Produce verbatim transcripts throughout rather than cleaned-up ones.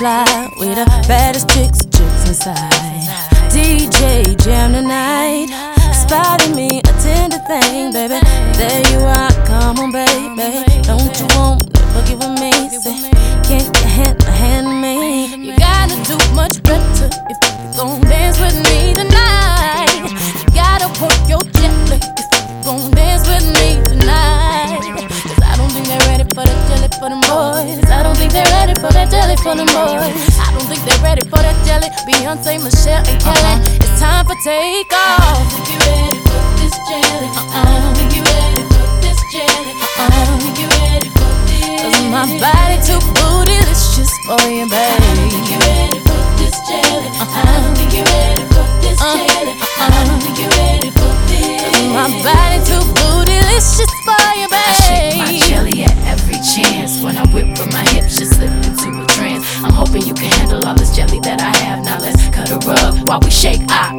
fly with the baddest chicks, chicks inside. D J jam tonight, spotted me a tender thing, baby. There you are, come on, baby. Don't you want to boogie with me? Say, can't you hand a hand to me? You gotta do much better if you gon' dance with me tonight. You gotta work your jet lag if you gon' dance with me tonight. Cause I don't think they're ready for that jelly for them boys. I don't think they're ready for that jelly for them boys. I don't think they're ready for that jelly. Beyonce, Michelle, and Kelly. Uh-huh. It's time for take off. I don't think you're ready for this jelly. Uh-uh. I don't think you're ready for this jelly. Uh-uh. I don't think you're ready for this. Cause my body too bootylicious for you, baby. I don't think you're ready for this jelly. Uh-uh. I don't think you're ready for this jelly. Uh-uh. I don't think you're ready for this. Cause my body too bootylicious for you, baby. I shake my jelly at every chance. When I whip with my hips, just slip into a trance. I'm hoping you can handle all this jelly that I have. Now let's cut a rug while we shake out.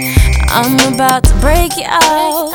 I'm about to break you out.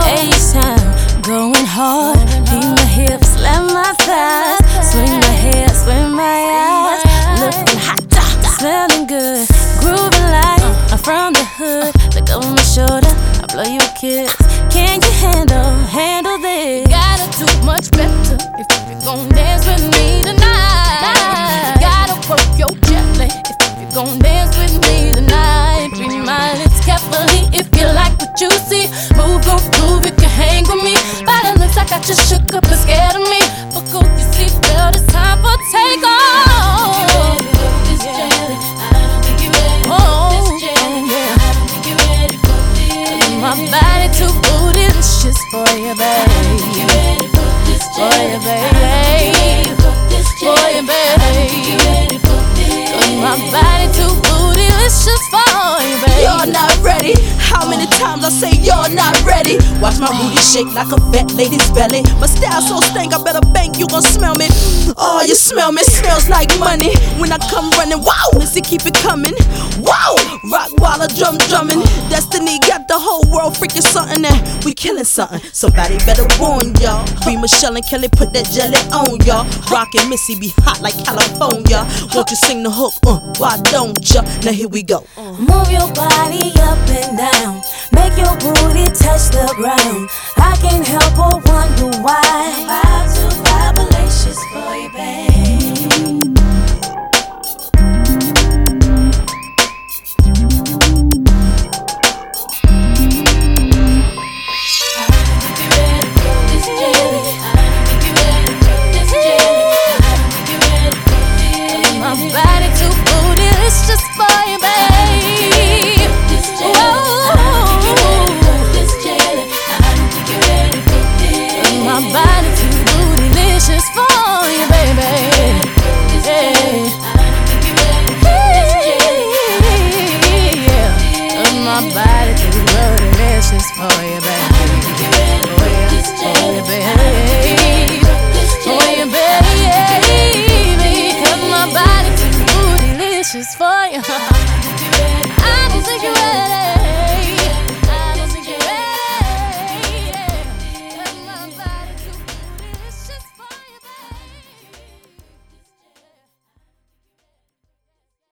A-time, going hard. Beat my hips, let my thighs. Swing my hair, swing my eyes. Looking hot, smelling good. Grooving like I'm from the hood. Look over my shoulder, I blow you a kiss. Can you handle, handle this? You gotta do much better if you gon' dance with me tonight. You gotta work your jet lag if you gon' dance with me tonight. Read my lips carefully if you like what you see. Move, go, move, you can hang with me. By the lips, I got you shook up and scared of me. Buckle your seatbelt, it's time for take off. This jelly, I don't think you're ready for this jelly. I don't think you're ready for this. My body too bootylicious for you, baby. I don't think you're ready for this jelly. For you, baby. For you, baby. Cause my body too bootylicious for you, baby. You're not ready. How many times I say you're not ready? Watch my booty shake like a fat lady's belly. My style so stank, I better bank you gon' smell me. Oh, you smell me, smells like money. When I come running, wow, Missy keep it coming. Wow, rock while I drum drumming. Destiny got the whole world freaking something and we killing something. Somebody better warn y'all. Be Michelle and Kelly, put that jelly on y'all. Rockin' Missy be hot like California. Won't you sing the hook? Uh, why don't ya? Now here we go. Move your body up and down. Make your booty touch the ground. I can't help but wonder why. Vibe to vibalacious for you, babe. My body too bootylicious for you, babe. My body too bootylicious for you, baby. Yeah. My body too bootylicious for you, baby. For you, baby.